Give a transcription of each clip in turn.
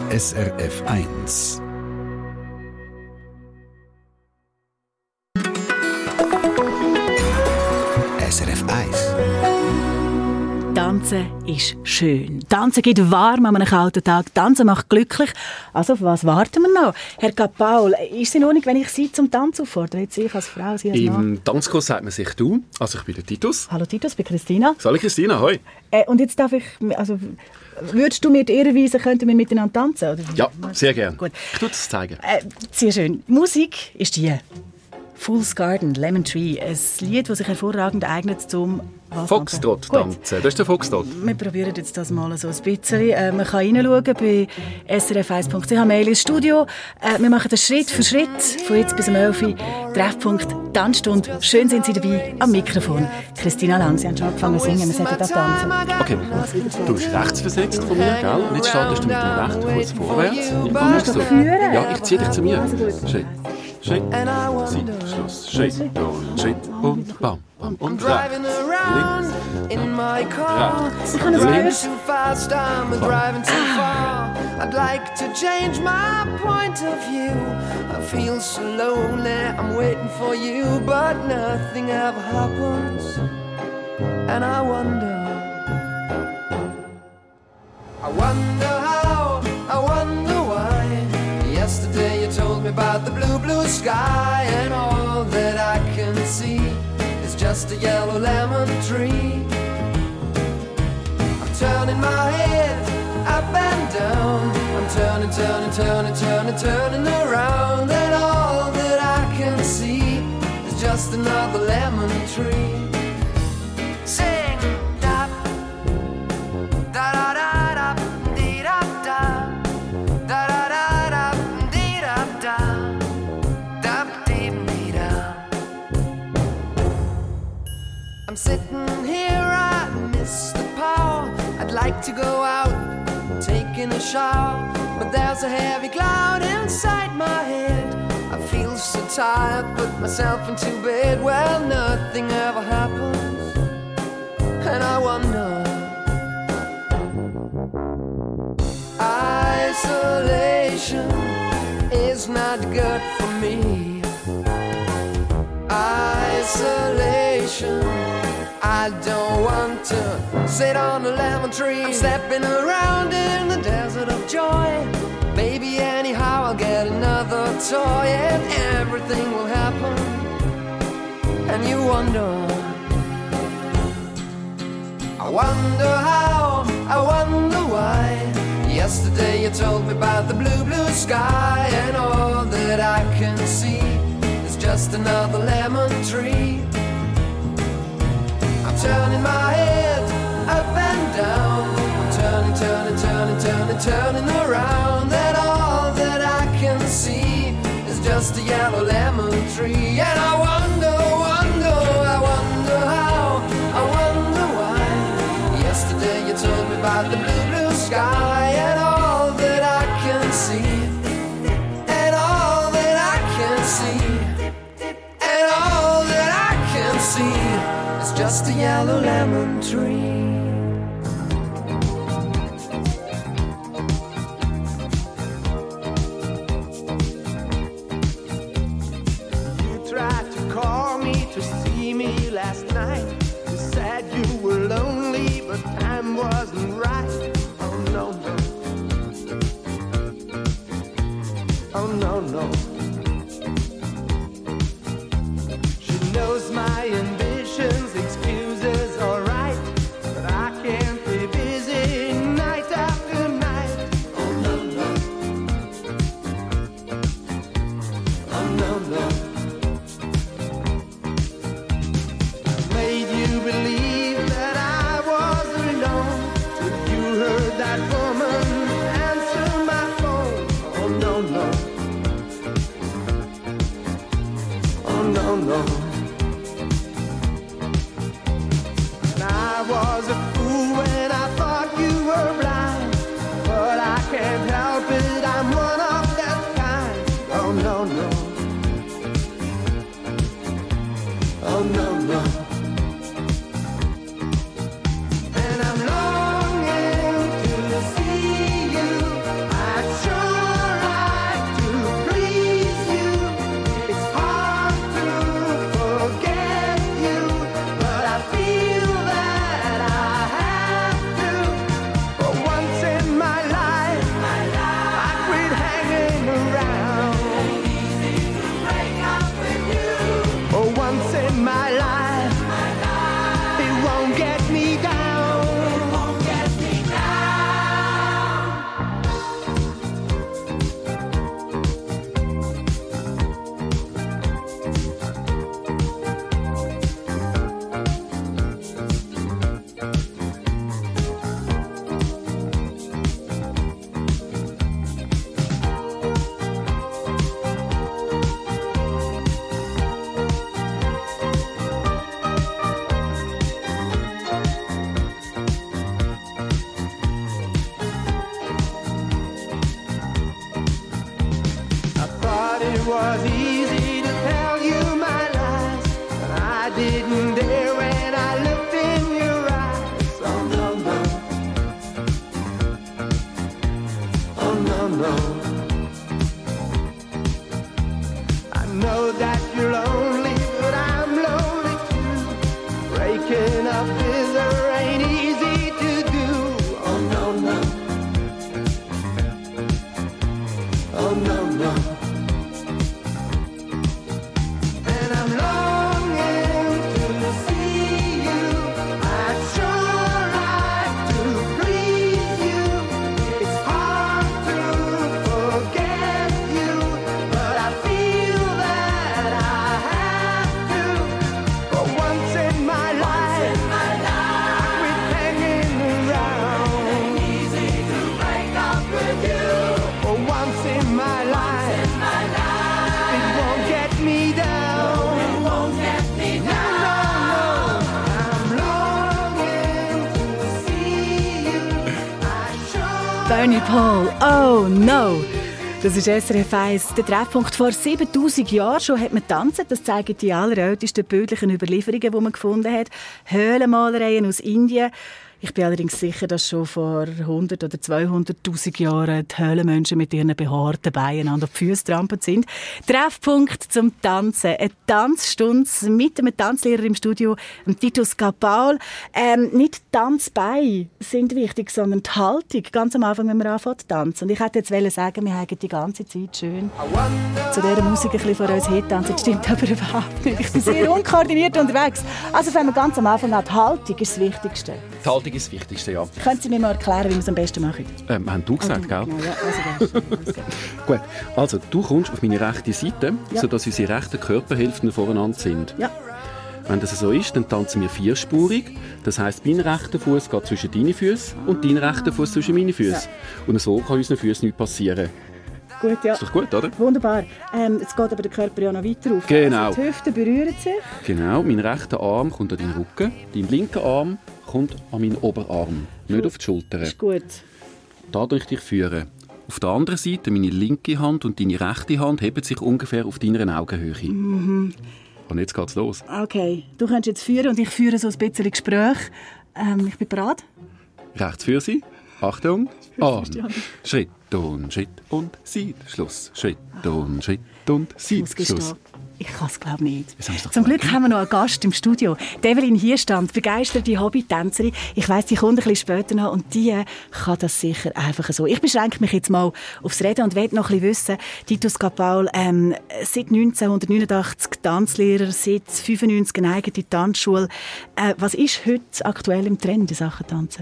SRF 1. SRF 1. Tanzen ist schön. Tanzen gibt warm an einem kalten Tag. Tanzen macht glücklich. Also auf was warten wir noch? Herr Kapaul, ist es in Ordnung, wenn ich Sie zum Tanz auffordere? Jetzt ich als Frau, Sie als Mann? Im Tanzkurs sagt man sich du. Also ich bin der Titus. Hallo Titus, ich bin Christina. Hallo Christina, hoi. Und jetzt darf ich, also würdest du mir die Ehre weisen, könnten wir miteinander tanzen? Oder? Ja, sehr gerne. Gut. Ich tue das zeigen. Sehr schön. Musik ist die Fool's Garden, Lemon Tree. Ein Lied, das sich hervorragend eignet zum Foxtrot tanzen. Das ist der Foxtrot. Wir probieren jetzt das mal so ein bisschen. Man kann reinschauen bei srf1.ch, Mail ins Studio. Wir machen das Schritt für Schritt, von jetzt bis um 11 Uhr. Treffpunkt, Tanzstunde. Schön sind Sie dabei am Mikrofon. Christina Lang, Sie haben schon angefangen zu singen, wir sollten da tanzen. Okay, du bist rechts versetzt von mir, gell? Und jetzt startest du mit dem rechten Fuß vorwärts. Kommst du? Ja, ich ziehe dich zu mir. Schritt, Schritt, Sieg, Schluss, Schritt und Schritt und bam, bam und rechts, links, rechts, Too fast, I'm driving too far. I'd like to change my point of view. I feel so lonely, I'm waiting for you, but nothing ever happens. And I wonder how, I wonder why. Yesterday you told me about the blue, blue sky, and all that I can see is just a yellow lemon tree. I'm turning my head up and down. I'm turning, turning, turning, turning, turning around, and all that I can see is just another lemon tree. Sing, da, da, da, da, da, dee, da, da, da, da, da, da, dee, da, da, da, dee, dee, da. I'm sitting here, I miss the power. I'd like to go out, taking a shower, but there's a heavy cloud inside my head. I feel so tired, put myself into bed. Well, nothing ever happens, and I wonder. Isolation is not good for me. Isolation, I don't want to sit on a lemon tree. I'm stepping around in the desert of joy. Maybe anyhow I'll get another toy, and everything will happen. And you wonder, I wonder how, I wonder why. Yesterday you told me about the blue, blue sky, and all that I can see is just another lemon tree. I'm turning my head up and down. I'm turning, turning, turning, turning, turning around, and all that I can see is just a yellow lemon tree. And I wonder, wonder, I wonder how, I wonder why. Yesterday you told me about the blue, blue sky, and all that I can see, and all that I can see, and all that I can see is just a yellow lemon tree. You tried to call me to see me last night. You said you were lonely, but time wasn't right. Oh no, no. Oh no, no. She knows my ambitions, excuses, alright, but I was easy to tell you my lies, but I didn't dare when I looked in your eyes. Oh no, no. Oh no, no. I know that you're lonely, but I'm lonely too. Breaking up with her ain't easy to do. Oh no, no. Oh no, no. And I'm longing to see you. I'd sure like to please you. It's hard to forget you, but I feel that I have to. For once in my life, quit hanging around. Ain't easy to break up with you. For once in my life, it won't get me down. It won't get me down. No, I'm longing to see you. I sure. Bernie Paul, oh no! Das ist SRF 1. Der Treffpunkt vor 7000 Jahren schon hat man tanzen. Das zeigen die allerältesten bildlichen Überlieferungen, die man gefunden hat. Höhlenmalereien aus Indien. Ich bin allerdings sicher, dass schon vor 100 oder 200'000 Jahren die Höhlenmenschen mit ihren behaarten Beinen an die Füße trampelt sind. Treffpunkt zum Tanzen. Eine Tanzstunde mit einem Tanzlehrer im Studio, Titus Kapaul. Nicht die Tanzbeine sind wichtig, sondern die Haltung. Ganz am Anfang, wenn man anfängt zu tanzen. Und ich hätte jetzt sagen, wir haben die ganze Zeit schön zu dieser Musik ein bisschen vor uns hintanzen. Das stimmt aber überhaupt nicht. Ich bin sehr unkoordiniert unterwegs. Also fangen wir ganz am Anfang an. Die Haltung ist das Wichtigste. Die Haltung ist das Wichtigste, ja. Können Sie mir mal erklären, wie wir es am besten machen? Haben du gesagt, gell? Genau, ja, also Gut, also du kommst auf meine rechte Seite, Ja. sodass unsere rechten Körperhälften voreinander sind. ja. Wenn das so ist, dann tanzen wir vierspurig. Das heisst, mein rechter Fuß geht zwischen deine Füße und dein rechter Fuß zwischen meine Füße. Und so kann unseren Füßen nichts passieren. Gut, ja. Ist doch gut, oder? Wunderbar. Jetzt geht aber der Körper ja noch weiter auf. Genau. Also die Hüften berühren sich. Genau, mein rechter Arm kommt an deinen Rücken, dein linker Arm kommt an meinen Oberarm, nicht auf die Schultern. Ist gut. Da durch dich führen. Auf der anderen Seite, meine linke Hand und deine rechte Hand heben sich ungefähr auf deiner Augenhöhe. Mhm. Und jetzt geht's los. Okay, du kannst jetzt führen und ich führe so ein bisschen Gespräch. Ich bin bereit. Rechts für sie. Achtung. Schritt und Schritt und Seite. Schluss. Schritt und Schritt und Ich muss Seite. Schluss. gestehen, ich kann es glaube nicht. Das haben wir doch Zum Glück gemacht. haben wir noch einen Gast im Studio. Evelyn Hierstand, begeisterte Hobbytänzerin. Ich weiss, die kommt ein bisschen später noch und die kann das sicher einfach so. Ich beschränke mich jetzt mal aufs Reden und will noch ein bisschen wissen, Titus Kapaul, seit 1989 Tanzlehrer, seit 1995 eine eigene Tanzschule. Was ist heute aktuell im Trend in Sachen Tanzen?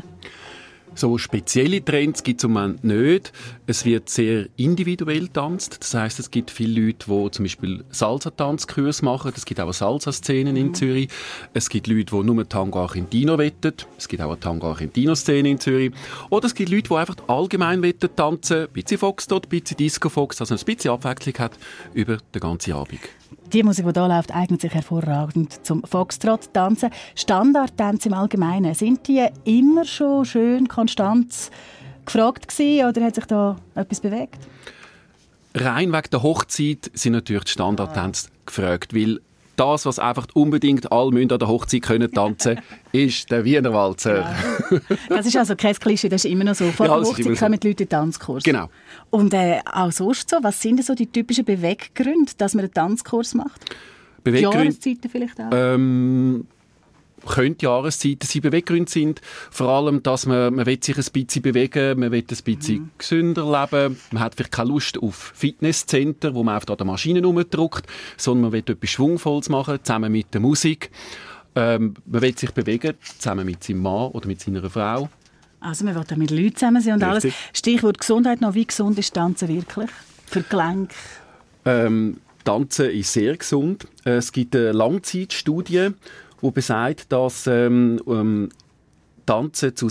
So spezielle Trends gibt es im Moment nicht. Es wird sehr individuell getanzt. Das heisst, es gibt viele Leute, die zum Beispiel Salsa-Tanzkurse machen. Es gibt auch Salsa-Szenen in Zürich. Es gibt Leute, die nur Tango Argentino wettet. Es gibt auch eine Tango Argentino-Szene in Zürich. Oder es gibt Leute, die einfach allgemein wettet tanzen. Ein bisschen Foxtrot, ein bisschen Disco-Fox. Also ein bisschen Abwechslung hat über den ganzen Abend. Die Musik, die hier läuft, eignet sich hervorragend zum Foxtrot-Tanzen. Standardtänze im Allgemeinen, sind die immer schon schön konstant gefragt gewesen, oder hat sich da etwas bewegt? Rein wegen der Hochzeit sind natürlich die Standardtänze gefragt, weil das, was einfach unbedingt alle müssen an der Hochzeit können tanzen, ist der Wiener Walzer. Ja. Das ist also kein Klischee, das ist immer noch so. Vor Ja, der das ist Hochzeit immer so. kommen die Leute in den Tanzkurs. Genau. Und auch sonst so, was sind denn so die typischen Beweggründe, dass man einen Tanzkurs macht? Beweggründe, Jahreszeiten vielleicht auch? könnte Jahreszeiten sein. Beweggründe sind vor allem, dass man will sich ein bisschen bewegen, man will ein bisschen gesünder leben, man hat vielleicht keine Lust auf Fitnesscenter, wo man einfach an der Maschine rumdrückt, sondern man will etwas Schwungvolles machen, zusammen mit der Musik. Man will sich bewegen, zusammen mit seinem Mann oder mit seiner Frau. Also man will auch mit Leuten zusammen sein und Richtig. alles. Stichwort Gesundheit noch. Wie gesund ist Tanzen wirklich? Für die Gelenke? Tanzen ist sehr gesund. Es gibt eine Langzeitstudie, die besagt, dass Tanzen zu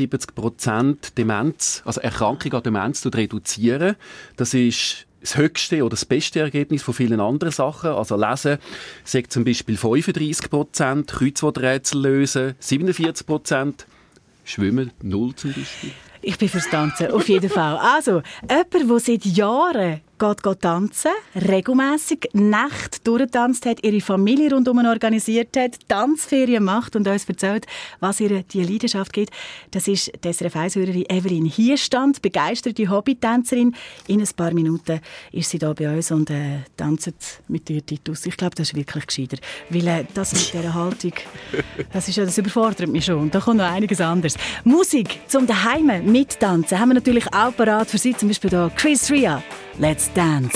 76% Demenz, also Erkrankung an Demenz reduzieren. Das ist das höchste oder das beste Ergebnis von vielen anderen Sachen. Also Lesen sagt zum Beispiel 35%, Kreuzworträtsel lösen 47%, Schwimmen 0 zum Beispiel. Ich bin fürs Tanzen, auf jeden Fall. Also, jemand, der seit Jahren geht tanzen, regelmässig Nächte durchgetanzt hat, ihre Familie rundherum organisiert hat, Tanzferien macht und uns erzählt, was ihr die Leidenschaft gibt. Das ist die SRF 1-Hörerin Evelyn Hierstand, begeisterte Hobbytänzerin. In ein paar Minuten ist sie hier bei uns und tanzt mit dir, Titus. Ich glaube, das ist wirklich gescheiter. Weil das mit dieser Haltung, das überfordert mich schon. Da kommt noch einiges anderes. Musik zum Daheim mittanzen haben wir natürlich auch parat für Sie. Zum Beispiel hier Chris Ria, Let's Dance.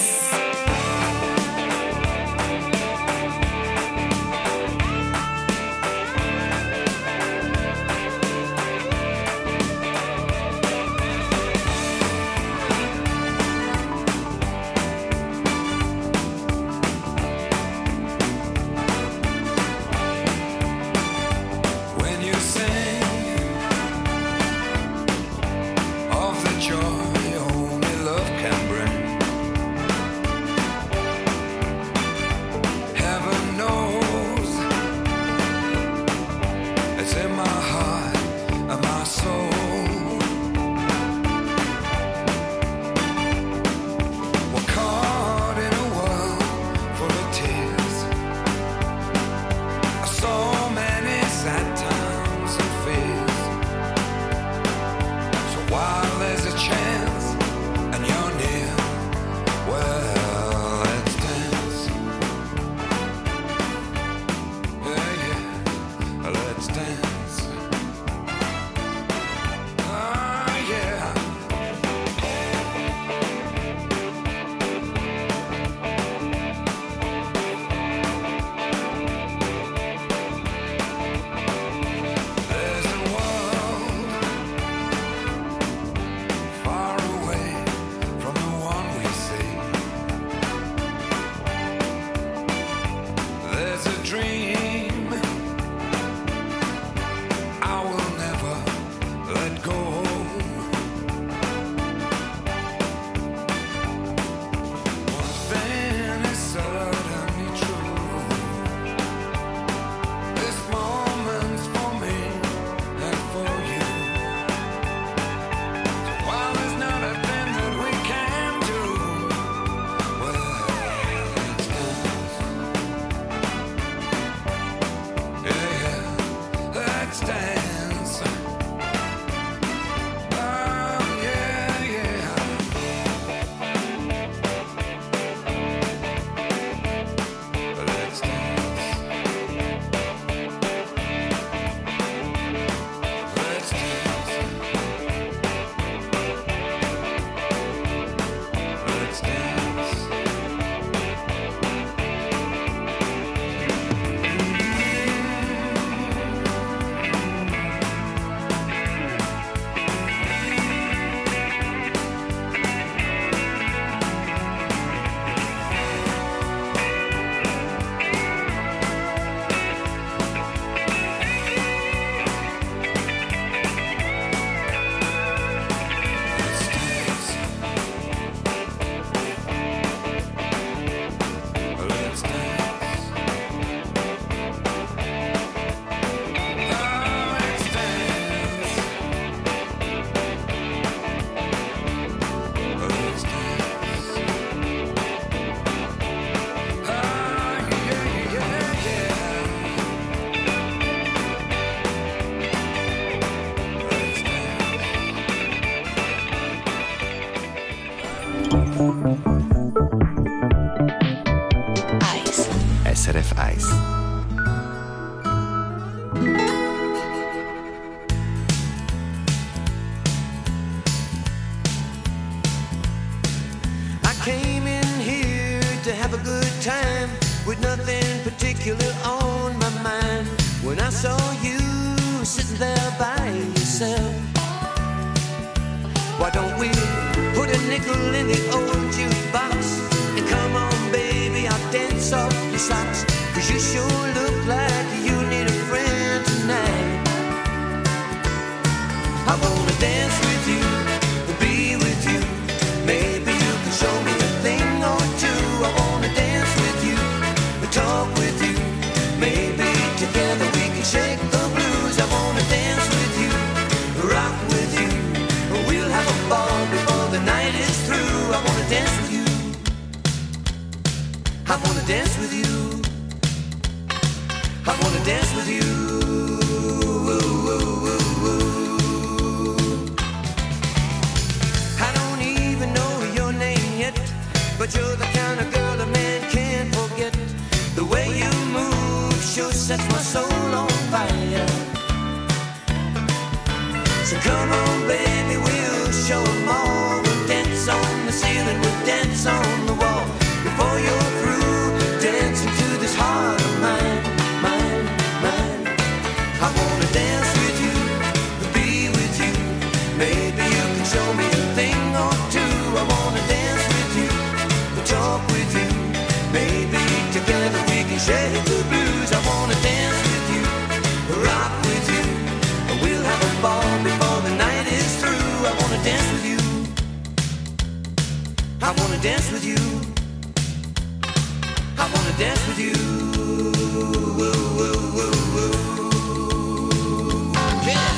SRF 1. Have a good time with nothing particular on my mind. When I saw you sitting there by yourself, why don't we put a nickel in the old jukebox and come on baby, I'll dance off your socks, 'cause you sure look like you need a friend tonight. I wanna dance with you, be with you, maybe you can show me a thing or two. I wanna dance with you, talk with you, maybe together we can shake the blues. I wanna dance with you, rock with you, we'll have a ball before the night is through. I wanna dance with you. I wanna dance with you. I wanna dance with you. I don't even know your name yet, but you're the kind of girl a man can't forget. The way you move sure sets my soul on fire. So come on baby, we'll show 'em all. We'll dance on the ceiling, we'll dance on the wall. Before you're through dancing to this heart of mine, mine, mine. I wanna dance with you, be with you. Maybe you can show me a thing or two. I wanna dance with you, talk with you. Maybe together we can share the blues. I wanna dance with you, rock with you. We'll have a ball before the night is through. I wanna dance with you. I wanna dance with you. I wanna dance with you. Yeah.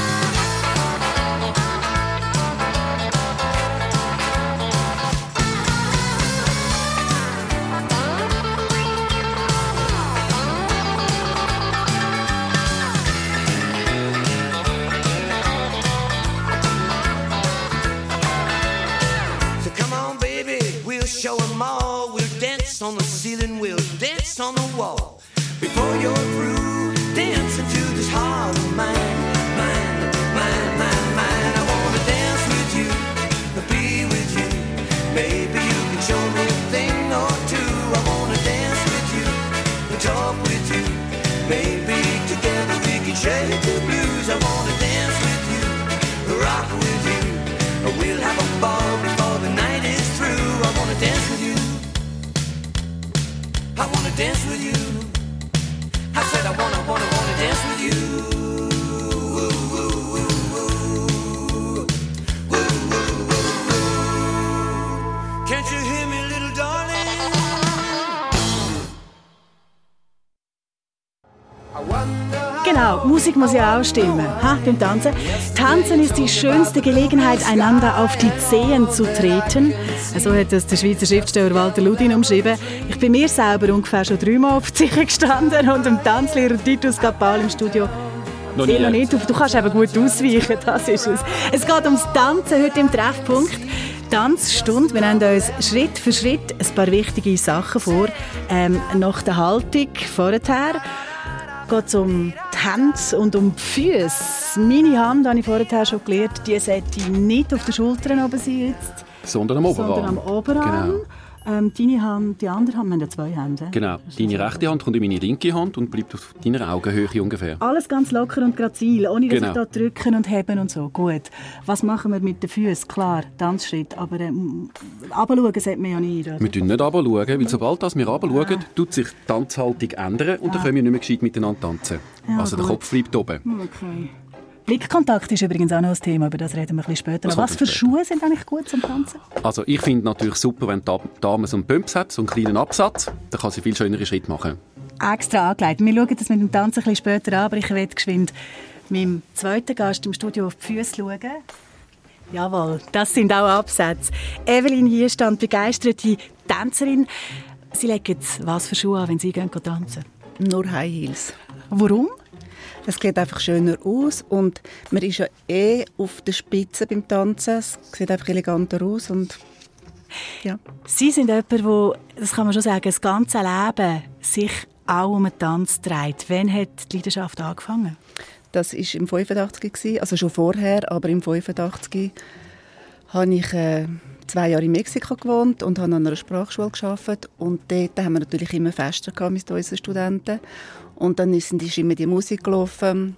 So come on, baby, we'll show 'em all. We'll dance on the ceiling, we'll dance on the wall. Before you're through dancing to this heart of mine, mine, mine, mine, mine. I wanna dance with you, be with you. Maybe you can show me a thing or two. I wanna dance with you, talk with you. Maybe together we can share the blues. I wanna dance with you, rock with you. We'll have a ball before the night is through. I wanna dance with you. I wanna dance with you. I said I wanna dance with you. Can't you hear me, little darling? Genau, Musik muss ja auch stimmen, beim Tanzen. Tanzen ist die schönste Gelegenheit, einander auf die Zehen zu treten. So hat das der Schweizer Schriftsteller Walter Ludin umschrieben. Ich bin mir selber ungefähr schon 3 Mal auf die Zehen gestanden und dem Tanzlehrer Titus Gabal im Studio. Noch nicht. Du kannst eben gut ausweichen, das ist es. Es geht ums Tanzen heute im Treffpunkt. Tanzstunde. Wir nehmen uns Schritt für Schritt ein paar wichtige Sachen vor. Nach der Haltung vorher geht es um die Hände und um die Füße. Meine Hand, habe ich vorher schon gelernt, die sollte nicht auf den Schultern oben sein jetzt, sondern am Oberarm. Sondern am Oberarm. Genau. Deine Hand, die andere Hand, wir haben ja 2 Hände. Genau, deine rechte Hand kommt in meine linke Hand und bleibt auf deiner Augenhöhe ungefähr. Alles ganz locker und grazil, ohne dass ich da drücken und heben und so. Gut. Was machen wir mit den Füßen? Klar, Tanzschritt, aber runterschauen sollte man ja nicht. Oder? Wir schauen nicht runterschauen, weil sobald wir runterschauen, tut sich die Tanzhaltung ändern und dann können wir nicht mehr gescheit miteinander tanzen. Ja, also der Kopf bleibt oben. Okay. Blickkontakt ist übrigens auch noch ein Thema, über das reden wir ein bisschen später. Was für Schuhe sind eigentlich gut zum Tanzen? Also ich finde natürlich super, wenn die Dame so einen Pumps hat, so einen kleinen Absatz, dann kann sie viel schönere Schritte machen. Extra angelegt. Wir schauen das mit dem Tanzen ein bisschen später an, aber ich will geschwind meinem zweiten Gast im Studio auf die Füße schauen. Jawohl, das sind auch Absätze. Evelyn Hierstand, begeisterte Tänzerin. Sie legen was für Schuhe an, wenn Sie gehen tanzen? Nur High Heels. Warum? Es sieht einfach schöner aus und man ist ja auf der Spitze beim Tanzen. Es sieht einfach eleganter aus und ja. Sie sind jemand, der, das kann man schon sagen, das ganze Leben sich auch um den Tanz dreht. Wann hat die Leidenschaft angefangen? Das war im 85, also schon vorher, aber im 85 habe ich 2 Jahre in Mexiko gewohnt und habe an einer Sprachschule gearbeitet. Und dort haben wir natürlich immer Feste mit unseren Studenten. Und dann ist immer die Musik gelaufen,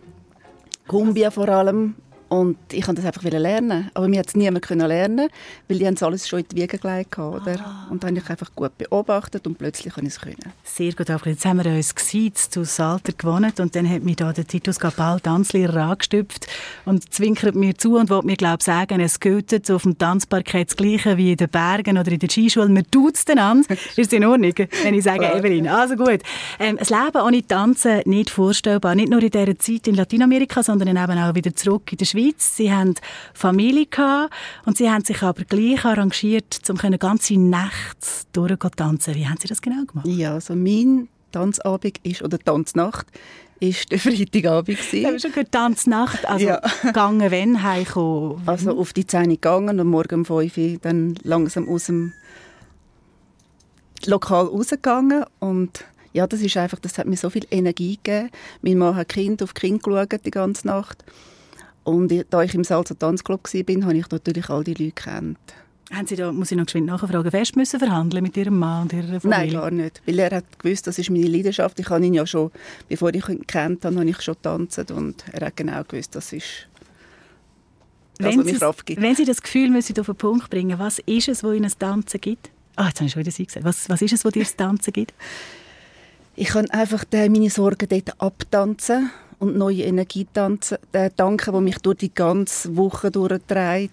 Cumbia vor allem. Und ich wollte das einfach lernen. Aber mir hat es niemand lernen, weil die haben es alles schon in die Wiege gelegt. Oder? Und dann habe ich einfach gut beobachtet und plötzlich konnte ich es können. Sehr gut, aber jetzt haben wir uns gesiezt, das Alter gewonnen und dann hat mich da der Titus Gabal, Tanzlehrer, angestüpft und zwinkert mir zu und will mir, glaube ich, sagen, es gilt auf dem Tanzparkett das Gleiche wie in den Bergen oder in der Skischule. Wir duzen an. Ist in Ordnung, wenn ich sage, Evelyn? Also gut. Ein Leben ohne Tanzen nicht vorstellbar. Nicht nur in dieser Zeit in Lateinamerika, sondern eben auch wieder zurück in der Schweiz. Schweiz. Sie haben Familie gehabt und Sie haben sich aber gleich arrangiert, um ganze Nächte durchzutanzen. Wie haben Sie das genau gemacht? Ja, also mein Tanzabend oder Tanznacht ist der Freitagabend. Ich habe schon gehört, Tanznacht, also gegangen, wenn, heimgekommen? Also auf die 10 Uhr gegangen und morgen um 5 Uhr dann langsam aus dem Lokal rausgegangen. Und ja, das hat mir so viel Energie gegeben. Mein Mann hat auf die Kinder geschaut die ganze Nacht. Und da ich im Salzer Tanzclub war, habe ich natürlich all die Leute gekannt. Haben Sie da, muss ich noch geschwind nachfragen, fest müssen verhandeln mit Ihrem Mann und Ihrer Familie? Nein, gar nicht. Weil er hat gewusst, das ist meine Leidenschaft. Ich habe ihn ja schon, bevor ich ihn kennt habe, ich schon getanzt. Und er hat genau gewusst, das ist das, was mir Kraft gibt. Wenn Sie das Gefühl müssen auf den Punkt bringen, was ist es, was Ihnen das Tanzen gibt? Jetzt habe ich schon wieder Sie gesagt. Was ist es, was dir das Tanzen gibt? Ich kann einfach meine Sorgen dort abtanzen und neue Energie tanzen. Der Tanken, der mich durch die ganze Woche durchträgt.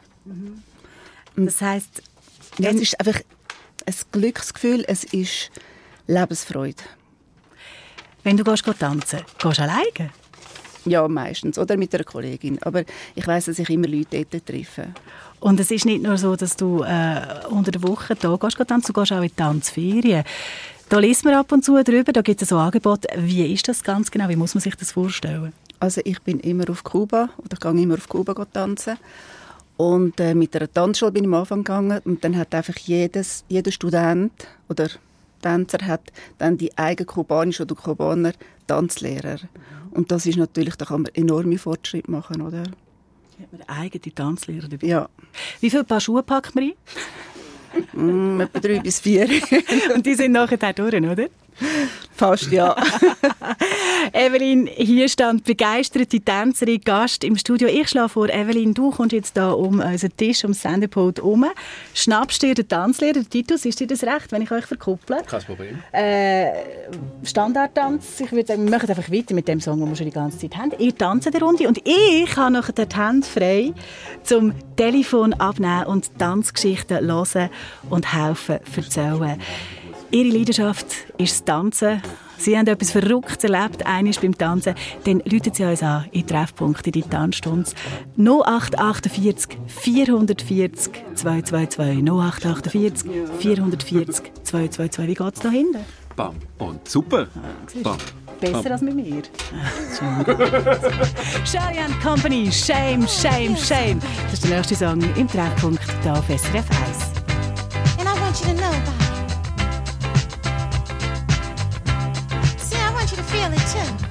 Das heisst, es ist einfach ein Glücksgefühl, es ist Lebensfreude. Wenn du tanzen gehst du alleine? Ja, meistens. Oder mit einer Kollegin. Aber ich weiss, dass ich immer Leute dort treffe. Und es ist nicht nur so, dass du unter der Woche hier tanzen, du gehst auch in die Tanzferien. Da liest man ab und zu drüber, da gibt es so Angebote. Wie ist das ganz genau? Wie muss man sich das vorstellen? Also ich bin immer auf Kuba, oder gehe immer auf Kuba tanzen. Und mit einer Tanzschule bin ich am Anfang gegangen. Und dann hat einfach jeder Student oder Tänzer hat dann die eigene kubanische oder Kubaner Tanzlehrer. Und das ist natürlich, da kann man enorme Fortschritte machen, oder? Hat man eigene Tanzlehrer dabei? Ja. Wie viele Paar Schuhe packt man rein? Etwa 3 bis 4. Und die sind nachher durch, oder? Fast, ja. Evelyn, hier stand begeisterte Tänzerin, Gast im Studio. Ich schlage vor, Evelyn, du kommst jetzt hier um unseren Tisch, um das Sendepult herum. Schnappst dir den Tanzlehrer, den Titus, ist dir das recht, wenn ich euch verkupple? Kein Problem. Standardtanz, ich würde sagen, wir machen einfach weiter mit dem Song, den wir schon die ganze Zeit haben. Ihr tanzt eine Runde und ich habe nachher die Hände frei, zum Telefon abnehmen und Tanzgeschichten hören und helfen erzählen. Ihre Leidenschaft ist das Tanzen. Sie haben etwas Verrücktes erlebt, eines beim Tanzen. Dann rufen Sie uns an in Treffpunkt in die Tanzstunde. 0848 440 222. 0848 440 222. Wie geht es da hinten? Bam. Und super. Bam. Besser Bam. als mit mir. Shari & Company, Shame, Shame, Shame. Das ist der nächste Song im Treffpunkt hier auf SRF 1. And I want you to know about it. See, I want you to feel it too.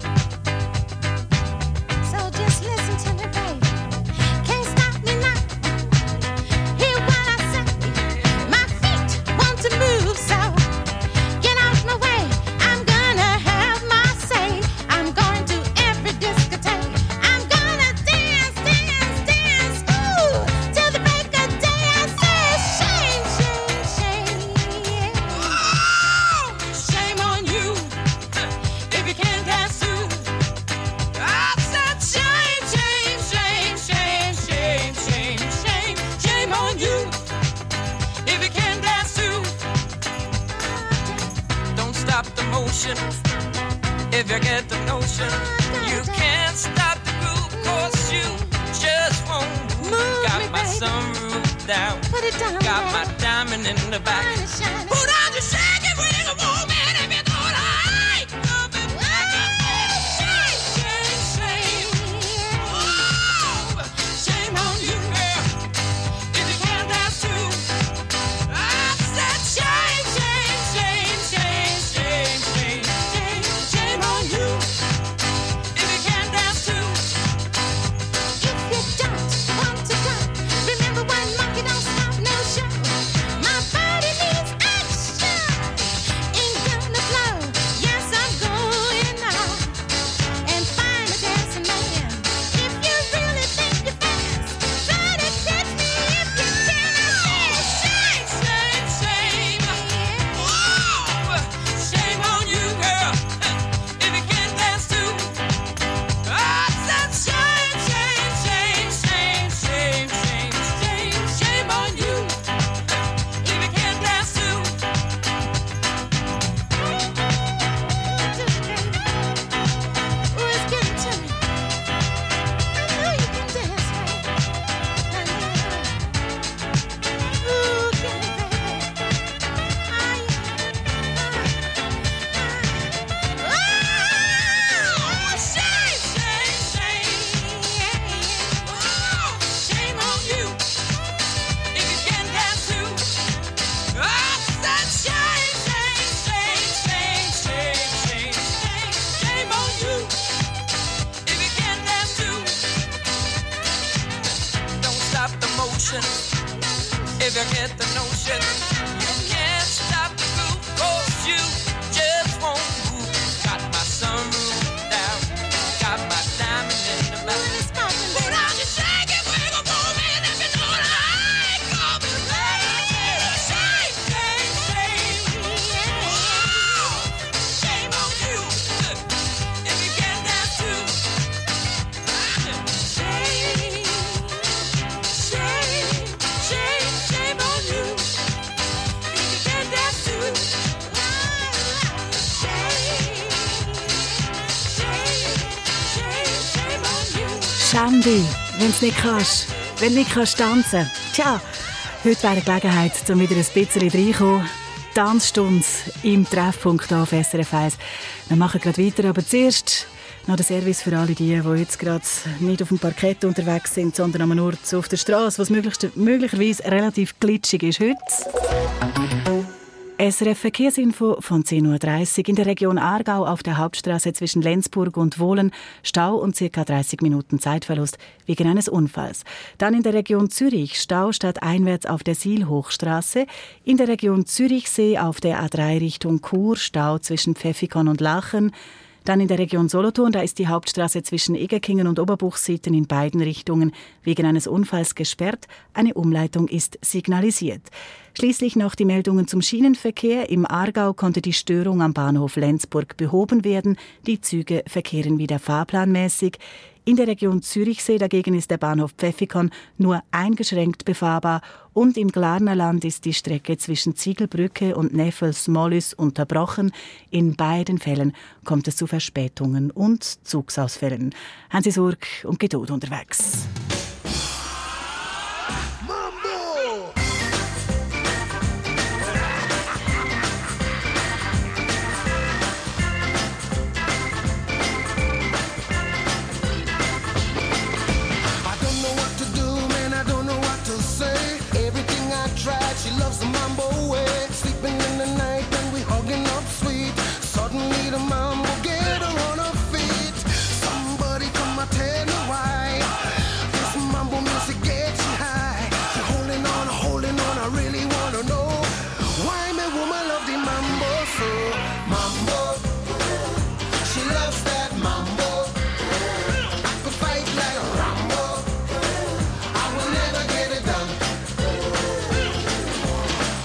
So just listen to me, baby. Can't stop me now. Hear what I say. My feet want to move, so get out my way. I'm gonna have my say. I'm going to every discotheque. I'm gonna dance, dance, dance, ooh, till the break of day. I say shame, shame, shame, yeah. Oh, shame on you if you can't dance too. I said shame, shame, shame, shame, shame, shame, shame, shame on you if you can't dance too. Don't stop the motion if you get the notion. You can't stop the groove, cause you just won't move. Move Got me, my baby. sunroof down, Put it down, got baby. my diamond in the back. Shine it, shine it. Put on your shaggy ring of woman if you don't like. Up and back and forth. Shame, shame, shame. Oh, shame on you, girl, if you can't dance too. I said shame, shame, shame, shame, shame, shame, shame, shame on you if you can't dance too. If you don't want to go, remember one monkey don't stop no show. My body needs action. If you get the notion, you can't stop the groove, 'cause you just won't move. Got my sunroof down, got my diamond in the back. Put on your shake it, wiggle, move it, if you know what I call me crazy. Shake, shake, shake. Oh, shame on you if you get that too. Shame, shame, shame, shame on you if you get that too. Shame, shame, shame, shame on you. Schäm dich, wenn du nicht kannst. Wenn du nicht kannst tanzen. Tja, heute wäre eine Gelegenheit, um wieder ein bisschen reinzukommen. Tanzstunde im Treffpunkt auf SRF 1. Wir machen gerade weiter, aber zuerst noch der Service für alle die jetzt gerade nicht auf dem Parkett unterwegs sind, sondern nur auf der Straße, was möglicherweise relativ glitschig ist heute. SRF Verkehrsinfo von 10:30 Uhr in der Region Aargau auf der Hauptstraße zwischen Lenzburg und Wohlen. Stau und ca. 30 Minuten Zeitverlust wegen eines Unfalls. Dann in der Region Zürich Stau stadteinwärts auf der Sielhochstraße. In der Region Zürichsee auf der A3 Richtung Chur Stau zwischen Pfäffikon und Lachen. Dann in der Region Solothurn, da ist die Hauptstraße zwischen Egerkingen und Oberbuchsitten in beiden Richtungen wegen eines Unfalls gesperrt. Eine Umleitung ist signalisiert. Schließlich noch die Meldungen zum Schienenverkehr. Im Aargau konnte die Störung am Bahnhof Lenzburg behoben werden. Die Züge verkehren wieder fahrplanmäßig. In der Region Zürichsee dagegen ist der Bahnhof Pfäffikon nur eingeschränkt befahrbar und im Glarnerland ist die Strecke zwischen Ziegelbrücke und Neffels-Mollys unterbrochen. In beiden Fällen kommt es zu Verspätungen und Zugsausfällen. Haben Sie Sorge und Geduld unterwegs. She loves the mambo way, sleeping in the night and we hugging up sweet. Suddenly the mambo get her on her feet. Somebody come and tell me why this mambo music gets you high. She holding on, I really wanna know why my woman love the mambo so. Mambo, she loves that mambo. I could fight like a Rambo, I will never get it done.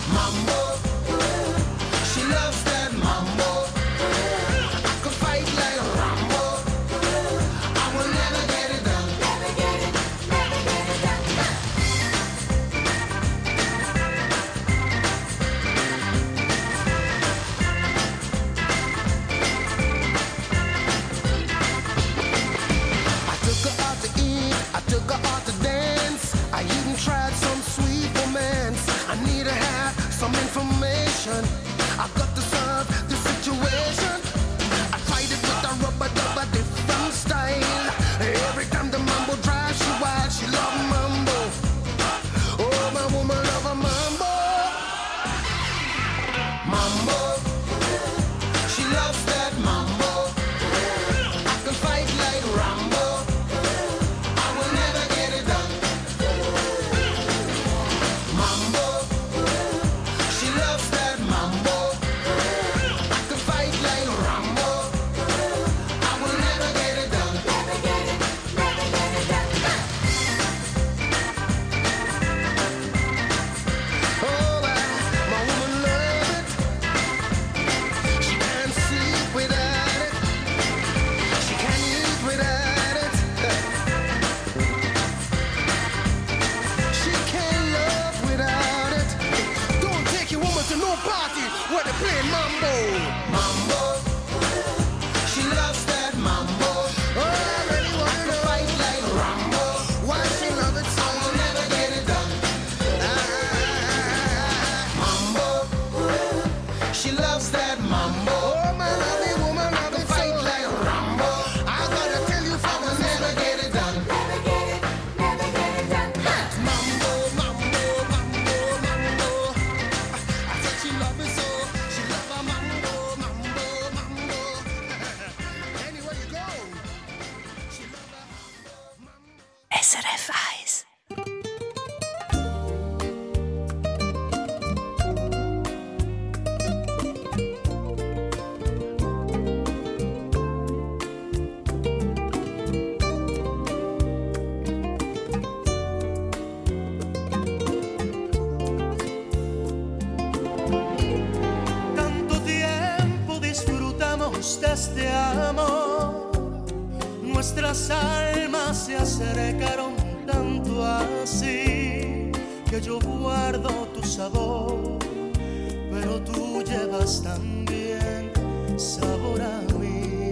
este amor. Nuestras almas se acercaron tanto así que yo guardo tu sabor, pero tú llevas también sabor a mí.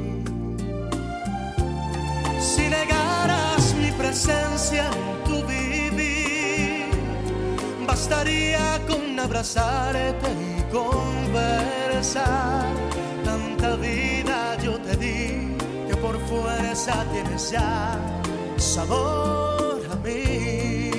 Si negaras mi presencia en tu vivir, bastaría con abrazarte y conversar. Tanta vida yo te di que por fuerza tienes ya sabor a mí.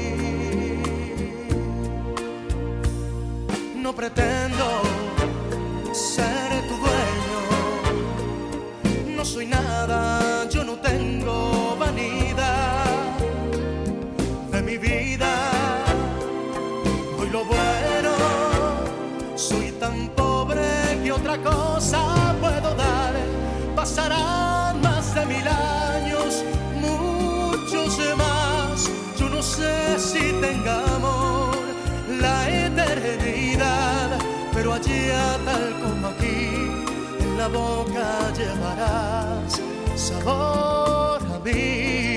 No pretendo ser tu dueño, no soy nada, yo no tengo vanidad de mi vida. Doy lo bueno, soy tan pobre que otra cosa puedo dar. Pasarán más de 1000 años, muchos más. Yo no sé si tengamos la eternidad, pero allá tal como aquí, en la boca llevarás sabor a mí.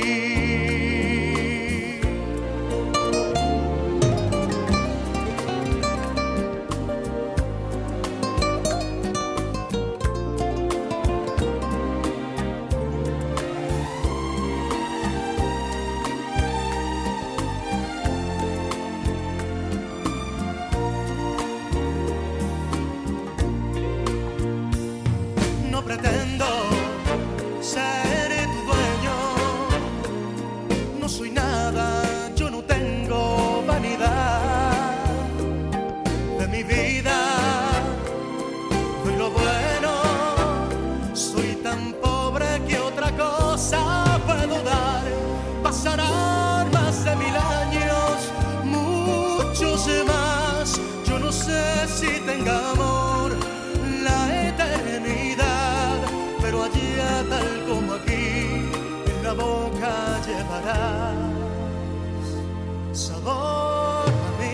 No pretendo ser tu dueño, no soy nada, yo no tengo vanidad de mi vida. Doy lo bueno, soy tan pobre que otra cosa puedo dar. Pasarán más de 1000 años, muchos más. Yo no sé si tengamos la eternidad, pero allá tal como aquí, en la boca llevarás sabor a mí.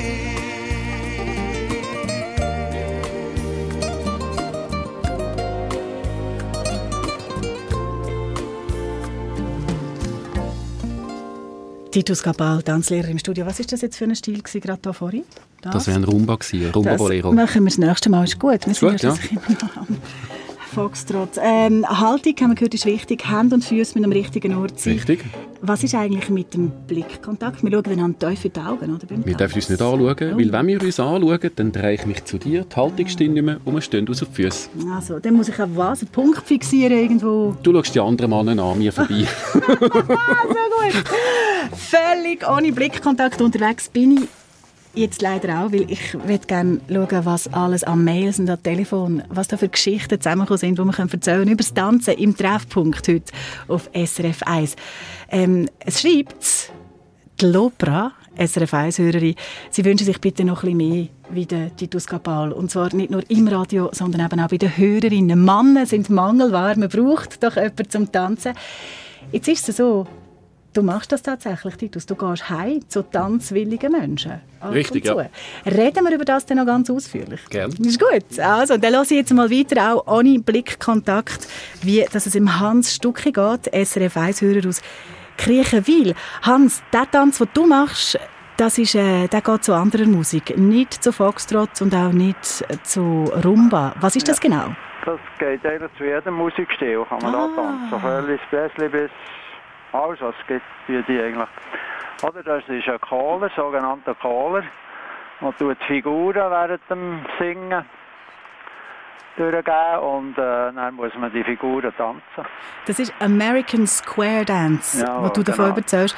Titus Gabal, Tanzlehrer im Studio. Was ist das jetzt für ein Stil gerade da vorhin? Das wäre ein Rumba gewesen, ein Rumba-Bolero. Machen wir das nächste Mal, ist gut. Wir sind gut, ja. Foxtrot. Haltung, haben wir gehört, ist wichtig. Hände und Füße müssen am richtigen Ort sein. Richtig. Was ist eigentlich mit dem Blickkontakt? Wir schauen dann tief in die Augen, oder? Wir dürfen uns nicht anschauen, weil wenn wir uns anschauen, dann drehe ich mich zu dir, die Haltung stimmt nicht mehr und wir stehen aus auf die Füße. Also, dann muss ich auch was? Einen Punkt fixieren irgendwo? Du schaust die anderen Männer an mir vorbei. So gut. Völlig ohne Blickkontakt unterwegs bin ich jetzt leider auch, weil ich möchte gerne schauen, was alles an Mails und an Telefon, was da für Geschichten zusammengekommen sind, die wir erzählen können über das Tanzen im Treffpunkt heute auf SRF 1. Es schreibt die Lopra, SRF 1-Hörerin, sie wünschen sich bitte noch ein bisschen mehr wie der Titus Gabal. Und zwar nicht nur im Radio, sondern eben auch bei den Hörerinnen. Männer sind mangelbar, man braucht doch jemanden zum Tanzen. Jetzt ist es so, du machst das tatsächlich, Titus. Du gehst heim zu tanzwilligen Menschen. Richtig, ja. Reden wir über das dann noch ganz ausführlich. Gerne. Ist gut. Also, dann höre ich jetzt mal weiter, auch ohne Blickkontakt, wie dass es im Hans Stucki geht, SRF 1-Hörer aus Kriechenwil. Hans, der Tanz, den du machst, der geht zu anderer Musik. Nicht zu Foxtrot und auch nicht zu Rumba. Was ist das genau? Das geht eigentlich zu jedem Musikstil, kann man da tanzen. Von Elvis Presley bis alles, was es gibt, für die eigentlich. Oder das ist ein Caller, sogenannter Caller. Man tut Figuren während dem Singen durchgeben und dann muss man die Figuren tanzen. Das ist American Square Dance, ja, was du davon erzählst.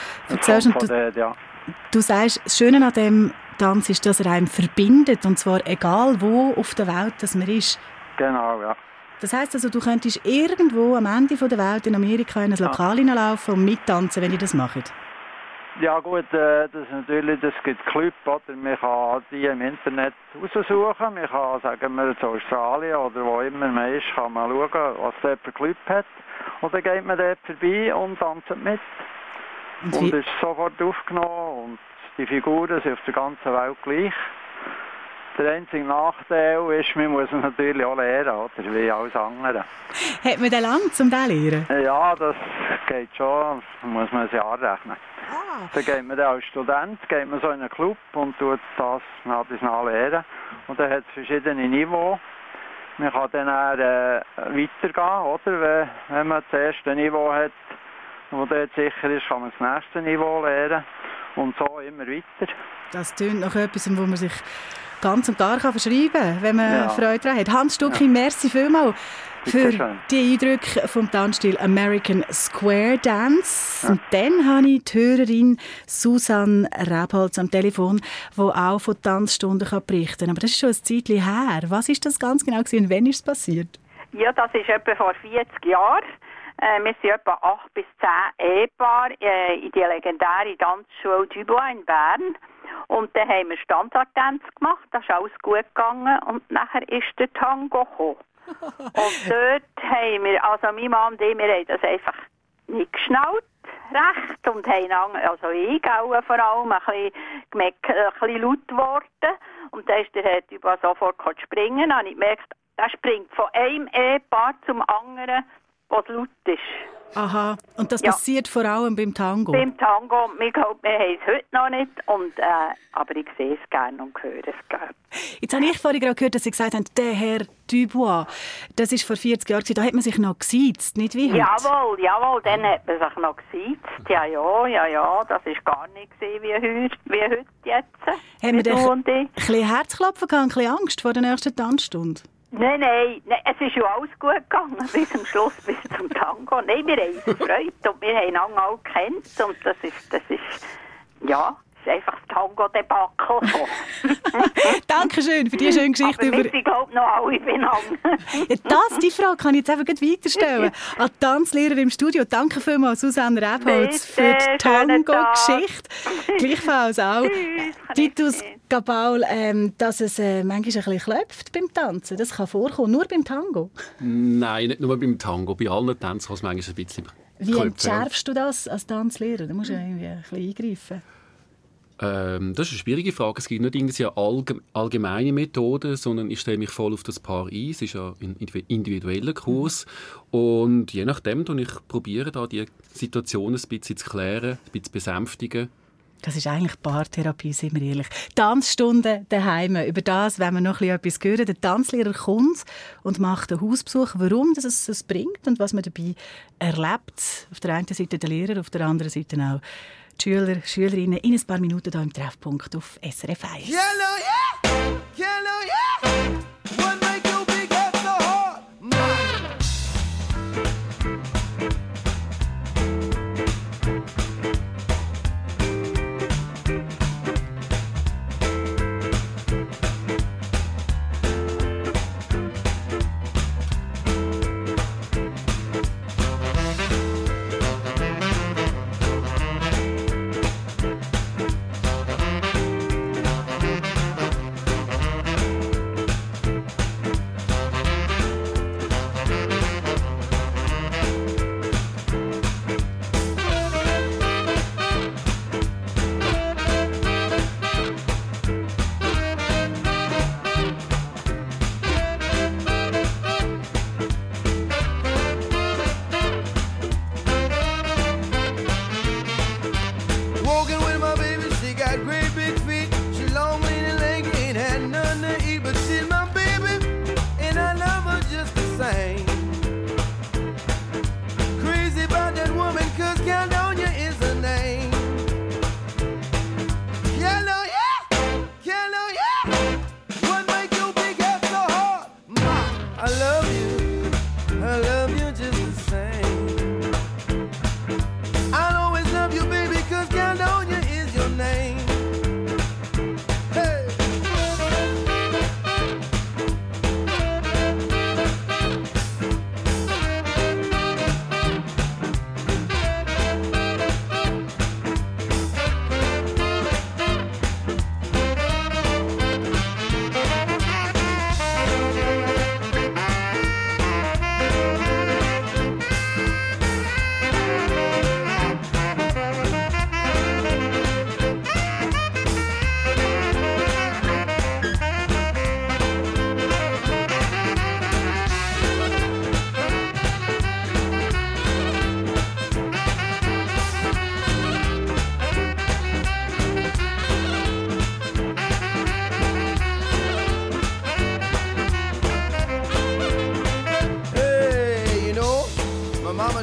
Du sagst, das Schöne an diesem Tanz ist, dass er einem verbindet, und zwar egal wo auf der Welt dass man ist. Genau, ja. Das heisst also, du könntest irgendwo am Ende der Welt in Amerika in ein Lokal hineinlaufen und mittanzen, wenn ihr das macht? Ja gut, das gibt Clubs, oder? Man kann die im Internet raussuchen. Man kann, sagen wir, in Australien oder wo immer man ist, kann man schauen, was der für Club hat. Und dann geht man dort vorbei und tanzt mit. Und ist sofort aufgenommen und die Figuren sind auf der ganzen Welt gleich. Der einzige Nachteil ist, man muss es natürlich auch lernen, oder? Wie alles andere. Hat man den lang, um den zu lernen? Ja, das geht schon, muss man ein Jahr rechnen. Dann geht man dann als Student geht man so in einen Club und tut das nach bis nach lernen. Und dann hat es verschiedene Niveaus. Man kann dann weitergehen, oder? Wenn man das erste Niveau hat, wo dort sicher ist, kann man das nächste Niveau lernen. Und so immer weiter. Das tönt nach etwas, wo man sich ganz und gar verschreiben kann, wenn man Freude daran hat. Hans Stucki, merci vielmals für die Eindrücke vom Tanzstil American Square Dance. Ja. Und dann habe ich die Hörerin Susanne Rebholz am Telefon, die auch von Tanzstunden berichten kann. Aber das ist schon ein Zeitchen her. Was ist das ganz genau gewesen und wann ist es passiert? Ja, das ist etwa vor 40 Jahren. Wir sind etwa 8 bis 10 Ehepaare in die legendäre Tanzschule Dubois in Bern. Und dann haben wir Standardtänze gemacht, das ist alles gut gegangen. Und nachher ist der Tango gekommen. Und dort haben wir, also mein Mann und ich, wir haben das einfach nicht geschnallt recht und haben, also ich auch vor allem, ein bisschen laut geworden. Und dann ist der Herr Dubois sofort springen. Dann habe ich gemerkt, er springt von einem Ehepaar zum anderen, was laut ist. Aha, und das passiert vor allem beim Tango? Beim Tango, wir haben es heute noch nicht, aber ich sehe es gerne und höre es gerne. Jetzt habe ich vorhin gerade gehört, dass Sie gesagt haben, der Herr Dubois, das war vor 40 Jahren, da hat man sich noch gesiezt, nicht wie heute? Jawohl, dann hat man sich noch gesiezt, ja, das war gar nicht wie heute jetzt. Haben wir dann ein bisschen Herzklopfen gehabt, ein bisschen Angst vor der nächsten Tanzstunde? Nein, es ist ja alles gut gegangen, bis zum Schluss, bis zum Tango. Nein, wir haben uns gefreut und wir haben einander alle gekannt und das ist einfach das Tango-Debakel. Dankeschön für diese schöne Geschichte. Aber wir sind, glaube ich, noch alle beieinander. Die Frage kann ich jetzt einfach weiterstellen. An die Tanzlehrer im Studio. Danke vielmals, Susanne Rebholz, für die Tango-Geschichte. Gleichfalls auch Titus Gabaul, dass es manchmal ein bisschen klopft beim Tanzen. Das kann vorkommen, nur beim Tango? Nein, nicht nur beim Tango. Bei allen Tänzen kann es manchmal ein bisschen klopfen. Wie entschärfst du das als Tanzlehrer? Da musst du irgendwie ein bisschen eingreifen. Das ist eine schwierige Frage. Es gibt nicht irgendwie allgemeine Methoden, sondern ich stelle mich voll auf das Paar ein. Es ist ja ein individueller Kurs. Und je nachdem probiere ich die Situation ein bisschen zu klären, ein bisschen zu besänftigen. Das ist eigentlich Paartherapie, sind wir ehrlich. Tanzstunden daheim. Über das wollen wir noch etwas hören. Der Tanzlehrer kommt und macht einen Hausbesuch, warum das es bringt und was man dabei erlebt. Auf der einen Seite der Lehrer, auf der anderen Seite auch die Schüler, Schülerinnen in ein paar Minuten hier im Treffpunkt auf SRF 1.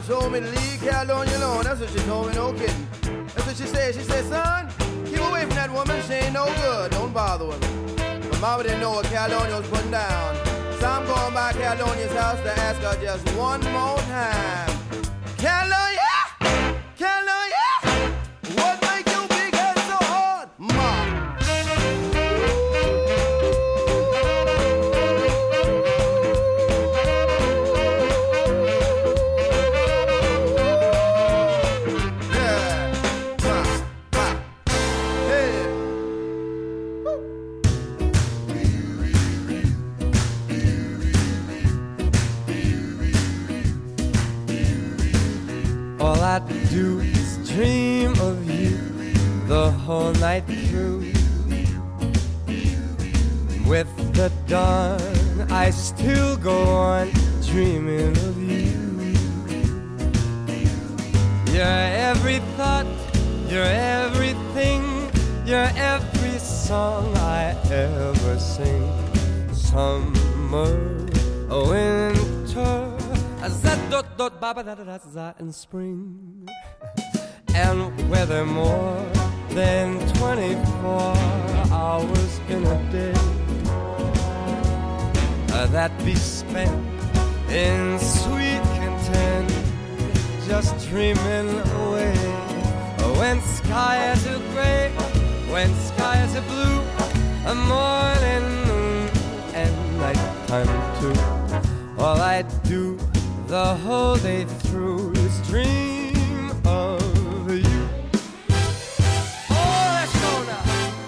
told me to leave Caledonia alone. That's what she told me, no kidding. That's what she said. She said, son, keep away from that woman. She ain't no good. Don't bother with her. But mama didn't know what Caledonia was putting down. So I'm going by Caledonia's house to ask her just one more time. Caledonia! Caledonia! What make you big head so hard, ma? All I do is dream of you the whole night through. With the dawn, I still go on dreaming of you. You're every thought, you're everything, you're every song I ever sing. Summer, winter, in spring, and whether more than 24 hours in a day that be spent in sweet content, just dreaming away. When skies are gray, when skies are blue, a morning, noon, and nighttime too. All I do the whole day through is dream of you. Oh, let's go now.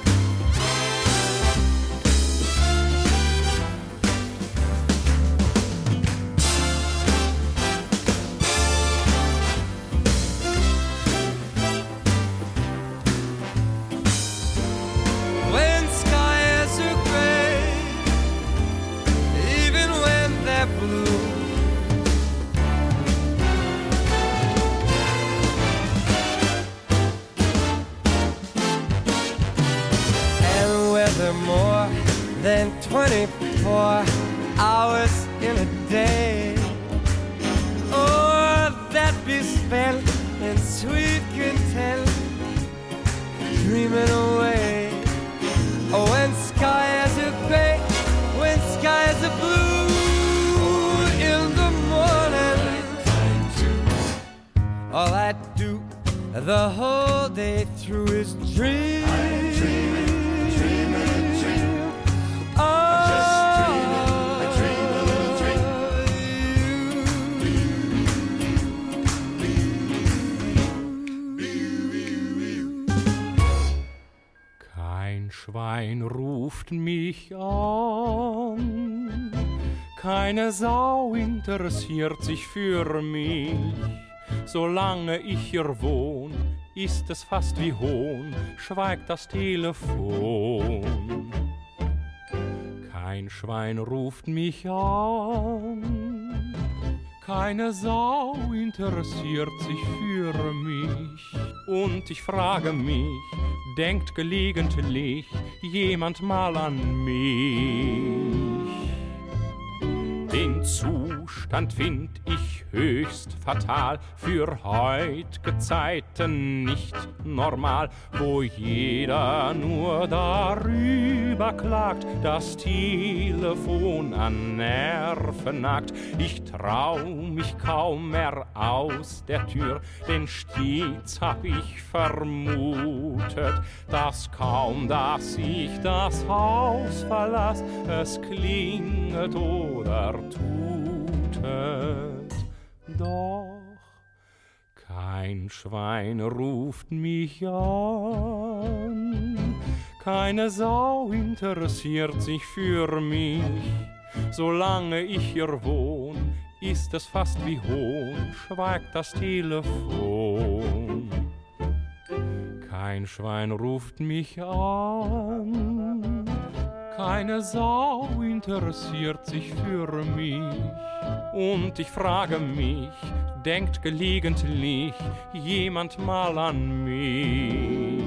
When skies are gray, even when they're blue, more than 24 hours in a day, or that be spent in sweet content, dreaming away. When skies are gray, when skies are blue in the morning, all I do the whole day through is dream. Kein Schwein ruft mich an, keine Sau interessiert sich für mich. Solange ich hier wohn, ist es fast wie Hohn, schweigt das Telefon. Kein Schwein ruft mich an, keine Sau interessiert sich für mich. Und ich frage mich, denkt gelegentlich jemand mal an mich? Den Zustand find ich höchst fatal, für heutige Zeiten nicht normal, wo jeder nur darüber klagt, das Telefon an Nerven nagt. Ich trau mich kaum mehr aus der Tür, denn stets hab ich vermutet, dass kaum, dass ich das Haus verlass, es klingelt oder tutet. Doch kein Schwein ruft mich an, keine Sau interessiert sich für mich. Solange ich hier wohn, ist es fast wie Hohn, schweigt das Telefon. Kein Schwein ruft mich an, keine Sau interessiert sich für mich. Und ich frage mich, denkt gelegentlich jemand mal an mich?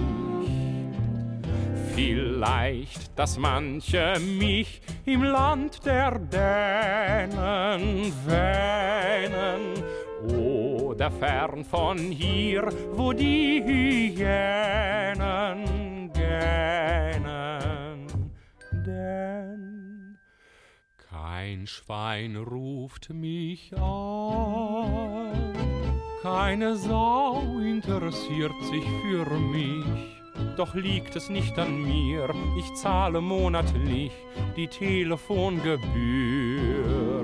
Vielleicht, dass manche mich im Land der Dänen wähnen, weiter fern von hier, wo die Hyänen gähnen. Denn kein Schwein ruft mich an, keine Sau interessiert sich für mich. Doch liegt es nicht an mir, ich zahle monatlich die Telefongebühr.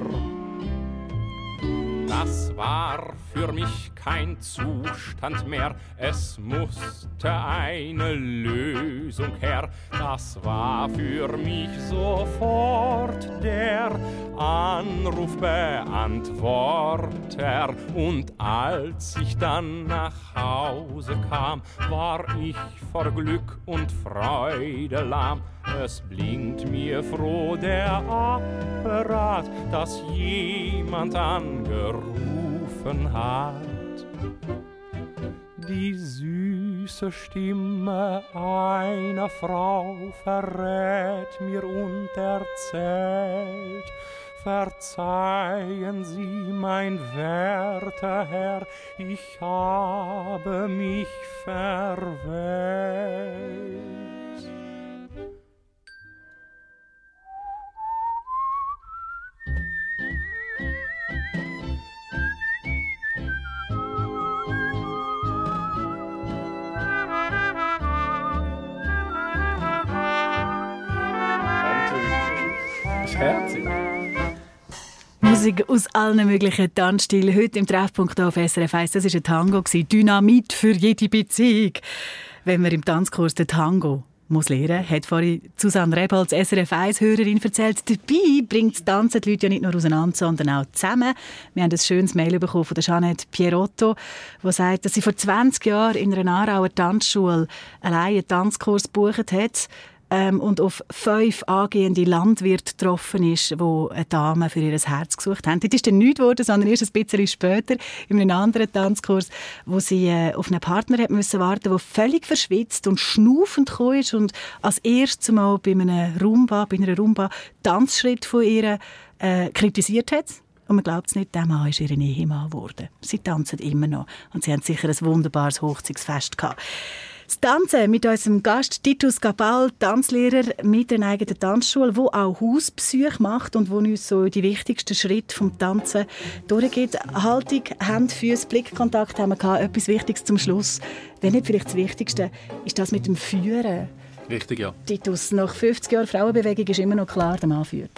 Das war für mich kein Zustand mehr, es musste eine Lösung her. Das war für mich sofort der Anrufbeantworter. Und als ich dann nach Hause kam, war ich vor Glück und Freude lahm. Es blinkt mir froh der Apparat, dass jemand angerufen hat. Die süße Stimme einer Frau verrät mir und erzählt: Verzeihen Sie, mein werter Herr, ich habe mich verwählt. Herzig. Musik aus allen möglichen Tanzstilen. Heute im Treffpunkt auf SRF 1. Das war ein Tango. Dynamit für jede Beziehung. Wenn man im Tanzkurs den Tango muss lernen, hat vorhin Susanne Rebholz, SRF 1-Hörerin, erzählt. Dabei bringt das Tanzen die Leute ja nicht nur auseinander, sondern auch zusammen. Wir haben ein schönes Mail bekommen von der Jeanette Pierotto, die sagt, dass sie vor 20 Jahren in einer Aarauer Tanzschule allein einen Tanzkurs gebucht hat. Und auf 5 angehende Landwirte getroffen ist, die eine Dame für ihr Herz gesucht haben. Das ist dann nichts geworden, sondern erst ein bisschen später in einem anderen Tanzkurs, wo sie auf einen Partner hat müssen warten, der völlig verschwitzt und schnaufend gekommen ist und als erstes Mal bei einer Rumba Tanzschritt von ihr kritisiert hat. Und man glaubt es nicht, der Mann ist ihr Ehemann geworden. Sie tanzen immer noch und sie haben sicher ein wunderbares Hochzeitsfest gehabt. Das Tanzen mit unserem Gast Titus Gabal, Tanzlehrer mit einer eigenen Tanzschule, der auch Hausbesuche macht und wo uns so die wichtigsten Schritte vom Tanzen durchgeht. Haltung, Hände, Füße, Blickkontakt haben wir gehabt. Etwas Wichtiges zum Schluss. Wenn nicht vielleicht das Wichtigste, ist das mit dem Führen. Richtig, ja. Titus, nach 50 Jahren Frauenbewegung ist immer noch klar, der Mann führt.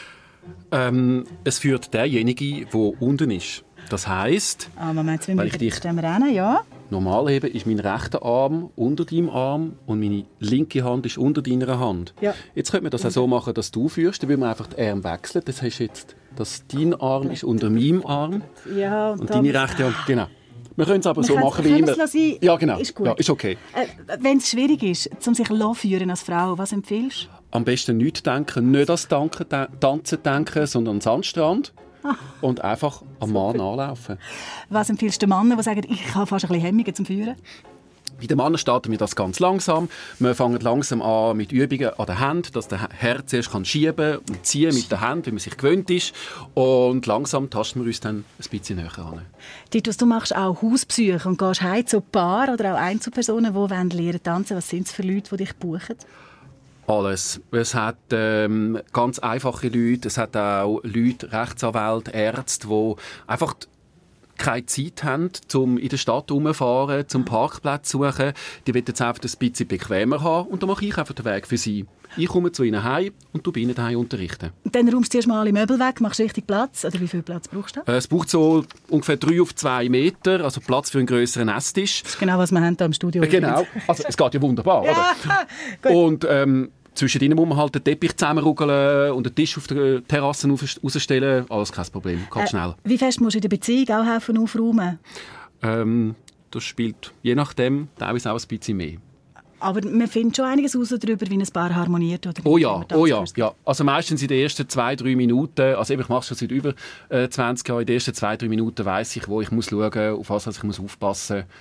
Es führt derjenige, der unten ist. Das heisst, Moment, wenn ich dich stehen wir hin, ja. Normal heben ist mein rechter Arm unter deinem Arm und meine linke Hand ist unter deiner Hand. Ja. Jetzt könnte man das auch so machen, dass du führst. Dann würde man einfach die Arme wechseln. Das heißt jetzt, dass dein Arm ist unter meinem Arm ja, und deine rechte Hand. Genau. Wir können es aber so machen wie immer. Ja, genau. Ist gut. Ja, ist okay. Wenn es schwierig ist, um sich führen als Frau, was empfiehlst du? Am besten nicht denken, nicht ans Tanzen denken, sondern ans Sandstrand. Und einfach am Mann anlaufen. Was empfiehlst du den Männern, die sagen, ich habe fast ein bisschen Hemmungen zum Führen? Bei den Männern starten wir das ganz langsam. Wir fangen langsam an mit Übungen an den Händen, dass der Herr zuerst schieben und ziehen mit den Händen, wie man sich gewöhnt ist. Und langsam tasten wir uns dann ein bisschen näher an. Titus, du machst auch Hausbesuche und gehst heim zu Paar oder auch Einzelpersonen, die lernen tanzen. Was sind es für Leute, die dich buchen? Alles. Es hat ganz einfache Leute, es hat auch Leute, Rechtsanwälte, Ärzte, die einfach keine Zeit haben, um in der Stadt herumzufahren, zum Parkplatz zu suchen. Die wollen jetzt einfach ein bisschen bequemer haben und dann mache ich einfach den Weg für sie. Ich komme zu ihnen heim und du bei ihnen heim unterrichten. Dann räumst du erst mal alle Möbel weg, machst richtig Platz. Oder wie viel Platz brauchst du? Es braucht so ungefähr 3 auf 2 Meter, also Platz für einen grösseren Esstisch. Das ist genau, was wir haben hier im Studio. Genau, also es geht ja wunderbar. Ja, oder? Und zwischen ihnen muss man halt den Teppich zusammenruggeln und den Tisch auf der Terrasse rausstellen. Alles kein Problem, ganz schnell. Wie fest musst du in der Beziehung auch helfen aufräumen? Das spielt je nachdem teilweise auch ein bisschen mehr. Aber man findet schon einiges heraus darüber, wie ein Paar harmoniert. Oder oh ja. Also meistens in den ersten 2-3 Minuten, also ich mache es schon seit über 20 Jahren, in den ersten 2-3 Minuten weiss ich, wo ich muss schauen muss, auf was ich muss aufpassen muss.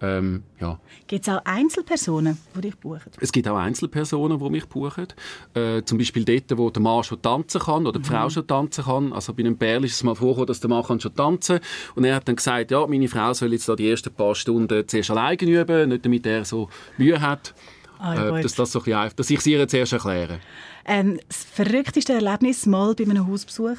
Ja. Gibt es auch Einzelpersonen, die dich buchen? Es gibt auch Einzelpersonen, die mich buchen. Zum Beispiel dort, wo der Mann schon tanzen kann oder die Frau schon tanzen kann. Also bei einem Pärchen ist es mal vorgekommen, dass der Mann schon tanzen kann. Und er hat dann gesagt, ja, meine Frau soll jetzt da die ersten paar Stunden zuerst alleine üben, nicht damit er so Mühe hat. Dass das so ein bisschen, dass ich es ihr zuerst erkläre. Das verrückteste Erlebnis mal bei einem Hausbesuch?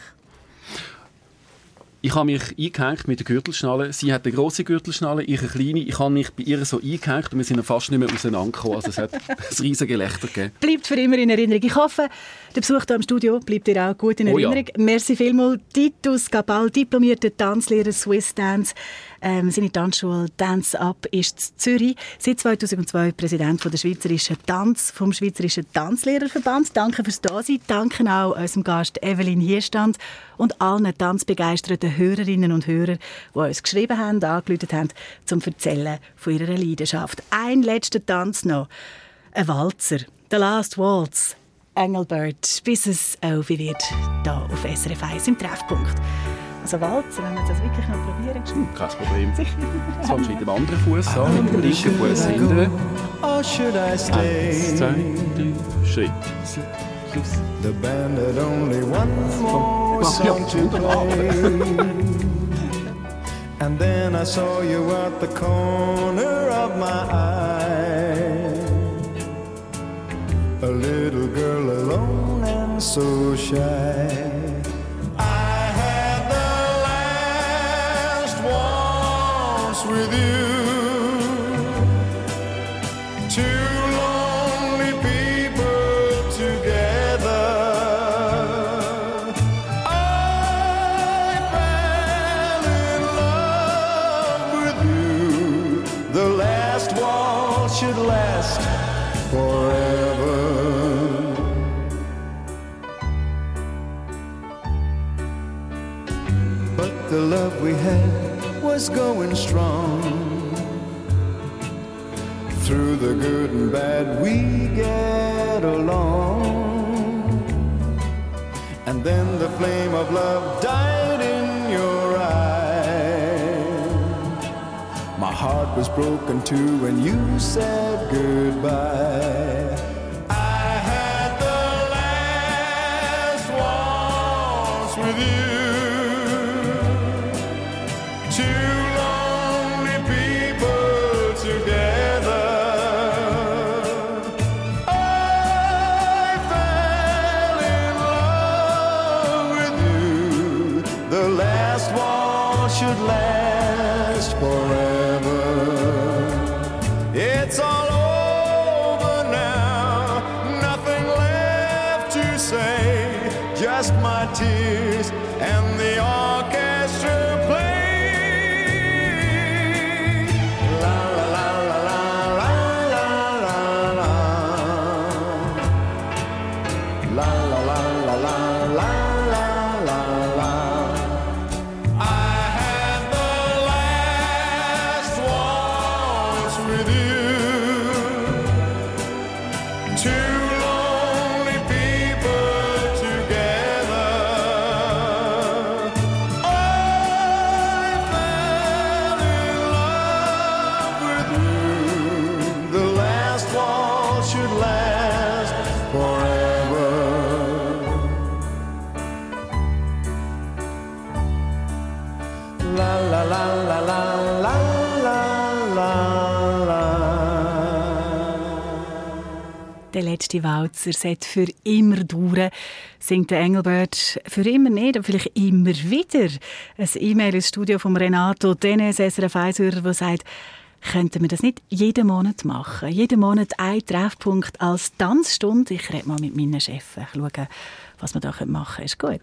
Ich habe mich eingehängt mit der Gürtelschnalle. Sie hat eine grosse Gürtelschnalle, ich eine kleine. Ich habe mich bei ihr so eingehängt und wir sind fast nicht mehr auseinandergekommen. Also es hat ein riesiges Gelächter gegeben. Bleibt für immer in Erinnerung. Ich hoffe, der Besuch hier im Studio bleibt dir auch gut in Erinnerung. Ja. Merci vielmals, Titus Gabal, diplomierter Tanzlehrer Swiss Dance. Seine Tanzschule Dance Up ist in Zürich. Seit 2002 Präsident vom Schweizerischen Tanzlehrerverband. Danke fürs Dasein. Danke auch unserem Gast Evelyn Hierstand und allen tanzbegeisterten Hörerinnen und Hörern, die uns geschrieben haben, angerufen haben, zum Erzählen von ihrer Leidenschaft. Ein letzter Tanz noch. Ein Walzer. The Last Waltz. Engelbert, bis es 11 wird, hier auf SRF 1 im Treffpunkt. Also Walzer, wenn wir das wirklich noch probieren. Kein Problem. Jetzt fängst du mit dem anderen Fuß an, mit dem linken Fuß hinten. 1, 2, 3, Schritt. The band had only one more song to play. And then I saw you at the corner of my eye. A little girl alone and so shy. I had the last waltz with you. Two lonely people together. I fell in love with you. The last waltz should last forever. But the love we had was going strong. Through the good and bad we get along. And then the flame of love died in your eye. My heart was broken too when you said goodbye. I had the last waltz with you. Two lonely people together. I fell in love with you. The last waltz should last forever. It's all over now, nothing left to say, just my tears and the orchestra play. La la la la la la la la. La la la la la la la la la. I had the last waltz with you. Two lonely people together. I fell in love with you. The last waltz should last forever. La la la la la la la la la. Der letzte Walzer sollte für immer dauern, singt der Engelbert. Für immer nicht, aber vielleicht immer wieder. Ein E-Mail ins Studio von Renato Dennis, SRF 1-Hörer, der sagt, könnten wir das nicht jeden Monat machen? Jeden Monat ein Treffpunkt als Tanzstunde. Ich rede mal mit meinen Chefs, schauen, was wir da machen können. Ist gut.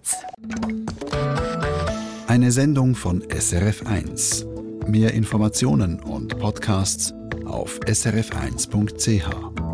Eine Sendung von SRF 1. Mehr Informationen und Podcasts auf srf1.ch.